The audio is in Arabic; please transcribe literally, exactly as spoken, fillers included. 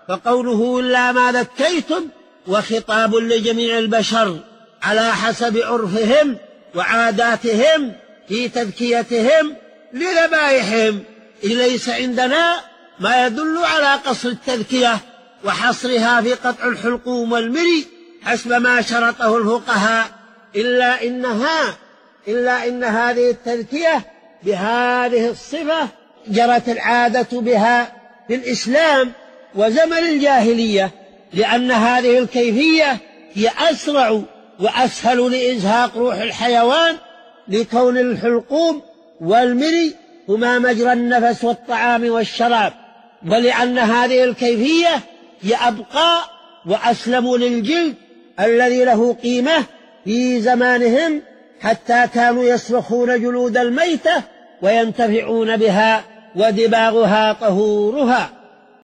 فقوله إلا ما ذكيتم وخطاب لجميع البشر على حسب عرفهم وعاداتهم في تذكيتهم لذبائحهم، ليس عندنا ما يدل على قصر التذكية وحصرها في قطع الحلقوم والمري حسب ما شرطه الفقهاء، إلا إنها إلا إن هذه التذكية بهذه الصفة جرت العادة بها في الإسلام وزمن الجاهلية، لأن هذه الكيفية هي أسرع وأسهل لإزهاق روح الحيوان، لكون الحلقوم والمري هما مجرى النفس والطعام والشراب، ولأن هذه الكيفية هي أبقى وأسلم للجلد الذي له قيمة في زمانهم، حتى كانوا يسلخون جلود الميتة وينتفعون بها ودباغها طهورها.